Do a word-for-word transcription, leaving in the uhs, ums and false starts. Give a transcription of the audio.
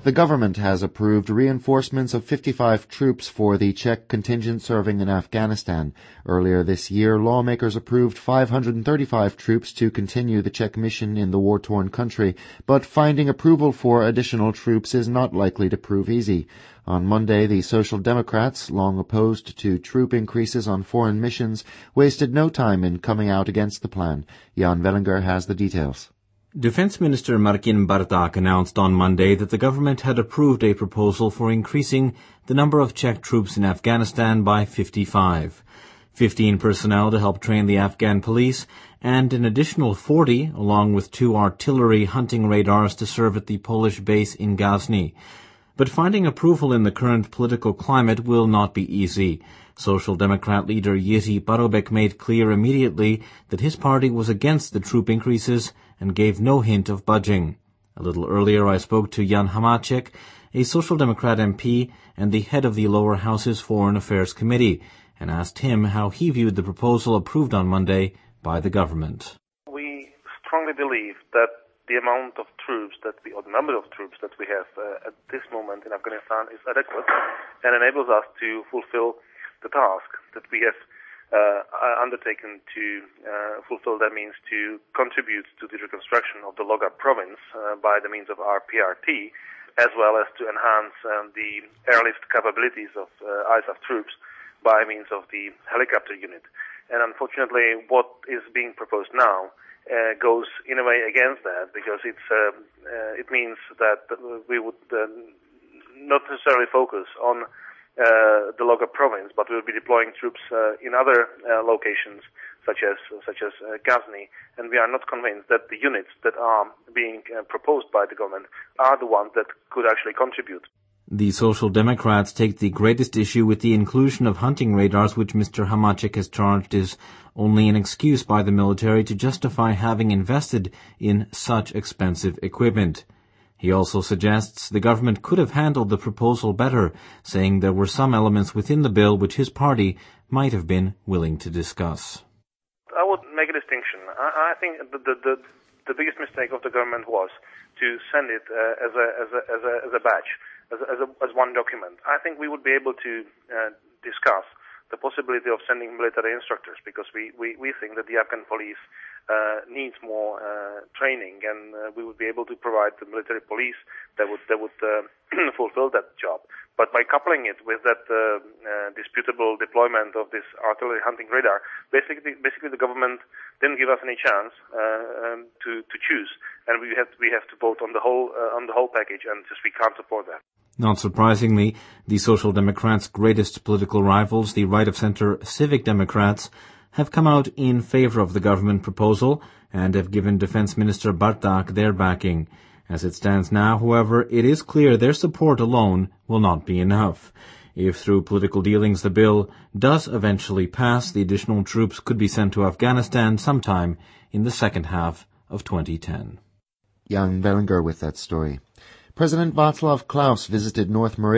The government has approved reinforcements of fifty-five troops for the Czech contingent serving in Afghanistan. Earlier this year, lawmakers approved five hundred thirty-five troops to continue the Czech mission in the war-torn country, but finding approval for additional troops is not likely to prove easy. On Monday, the Social Democrats, long opposed to troop increases on foreign missions, wasted no time in coming out against the plan. Jan Wellinger has the details. Defense Minister Martin Barták announced on Monday that the government had approved a proposal for increasing the number of Czech troops in Afghanistan by fifty-five. fifteen personnel to help train the Afghan police, and an additional forty, along with two artillery hunting radars to serve at the Polish base in Ghazni. But finding approval in the current political climate will not be easy. Social Democrat leader Jiří Paroubek made clear immediately that his party was against the troop increases and gave no hint of budging. A little earlier I spoke to Jan Hamáček, a Social Democrat M P and the head of the lower house's Foreign Affairs Committee, and asked him how he viewed the proposal approved on Monday by the government. We strongly believe that the amount of troops that we, or the number of troops that we have uh, at this moment in Afghanistan is adequate and enables us to fulfill the task that we have uh, undertaken to uh, fulfill. That means to contribute to the reconstruction of the Logar province uh, by the means of our P R T, as well as to enhance um, the airlift capabilities of uh, I S A F troops by means of the helicopter unit. And unfortunately, what is being proposed now uh, goes in a way against that, because it's uh, uh, it means that we would uh, not necessarily focus on Uh, the Logar province, but we'll be deploying troops uh, in other uh, locations, such as such as uh, Ghazni, and we are not convinced that the units that are being uh, proposed by the government are the ones that could actually contribute. The Social Democrats take the greatest issue with the inclusion of hunting radars, which Mister Hamáček has charged is only an excuse by the military to justify having invested in such expensive equipment. He also suggests the government could have handled the proposal better, saying there were some elements within the bill which his party might have been willing to discuss. I would make a distinction. I, I think the, the, the, the biggest mistake of the government was to send it uh, as, a, as, a, as, a, as a batch, as, a, as, a, as one document. I think we would be able to uh, discuss the possibility of sending military instructors, because we, we, we think that the Afghan police uh, needs more uh, training, and uh, we would be able to provide the military police that would that would uh, fulfill that job. But by coupling it with that uh, uh, disputable deployment of this artillery hunting radar, basically basically the government didn't give us any chance uh, um, to to choose, and we have we have to vote on the whole uh, on the whole package, and just we can't support that. Not surprisingly, the Social Democrats' greatest political rivals, the right-of-center Civic Democrats, have come out in favor of the government proposal and have given Defense Minister Barták their backing. As it stands now, however, it is clear their support alone will not be enough. If through political dealings the bill does eventually pass, the additional troops could be sent to Afghanistan sometime in the second half of twenty ten. Jan Wellinger with that story. President Václav Klaus visited North Moravia